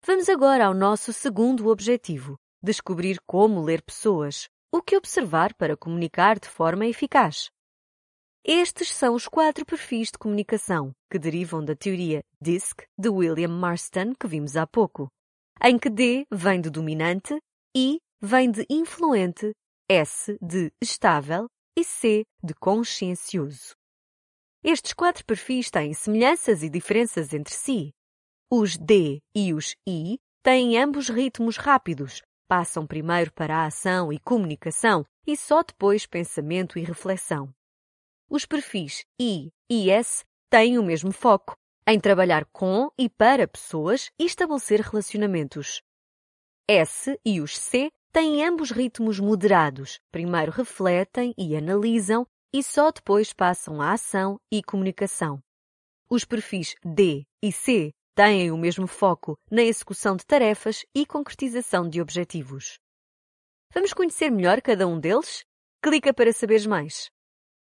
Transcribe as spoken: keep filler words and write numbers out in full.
Vamos agora ao nosso segundo objetivo: descobrir como ler pessoas, o que observar para comunicar de forma eficaz. Estes são os quatro perfis de comunicação que derivam da teoria D I S C de William Marston, que vimos há pouco, em que D vem de dominante, I vem de influente, S de estável e C de consciencioso. Estes quatro perfis têm semelhanças e diferenças entre si. Os D e os I têm ambos ritmos rápidos, passam primeiro para a ação e comunicação e só depois pensamento e reflexão. Os perfis I e S têm o mesmo foco, em trabalhar com e para pessoas e estabelecer relacionamentos. S e os C têm ambos ritmos moderados, primeiro refletem e analisam e só depois passam à ação e comunicação. Os perfis D e C têm o mesmo foco na execução de tarefas e concretização de objetivos. Vamos conhecer melhor cada um deles? Clica para saberes mais.